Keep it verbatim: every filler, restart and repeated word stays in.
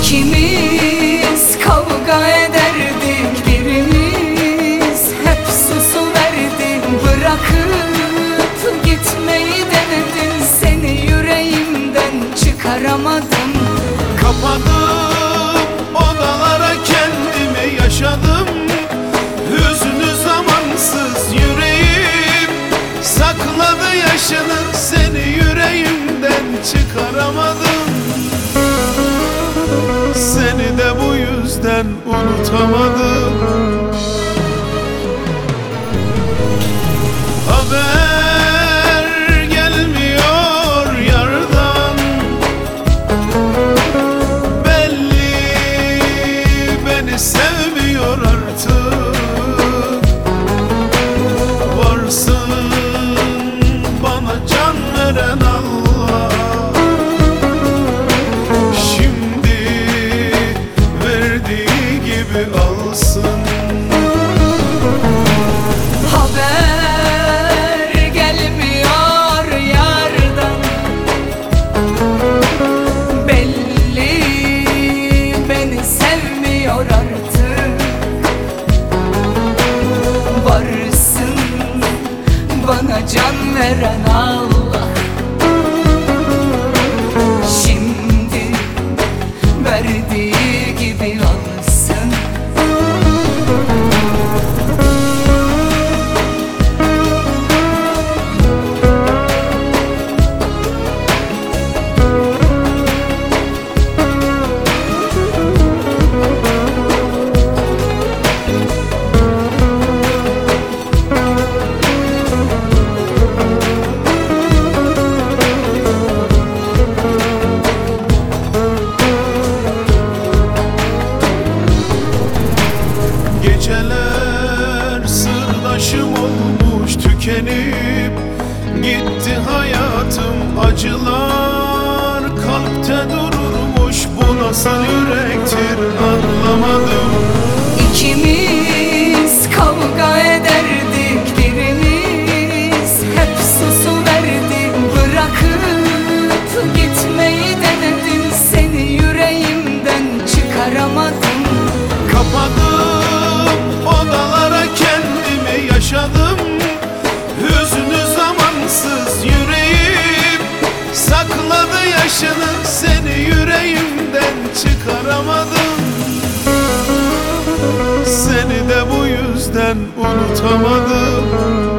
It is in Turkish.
İkimiz kavga ederdik, birimiz hep susuverdi. Bırakıp gitmeyi denedim, seni yüreğimden çıkaramadım. Kapadım odalara kendimi yaşadım. Hüznü zamansız yüreğim sakladı yaşını, seni yüreğimden çıkaramadım. Seni de bu yüzden unutamadım. Haber gelmiyor yardan, belli beni sevmiyor artık. Varsın bana can veren Allah, alsın. Haber gelmiyor yardan, belli beni sevmiyor artık. Varsın bana can veren Allah, şimdi verdiği gibi alsın. Geceler sırdaşım olmuş, tükenip gitti hayatım. Acılar kalpte dururmuş, bu nasıl yürektir anlamadım. İkimiz kavga ederdik, birimiz hep susuverdi. Bırakıp gitmeyi denedim, seni yüreğimden çıkaramadım. Kapadım odalara kendimi yaşadım. Hüznü zamansız yüreğim sakladı yaşını, seni yüreğimden çıkaramadım. Seni de bu yüzden unutamadım.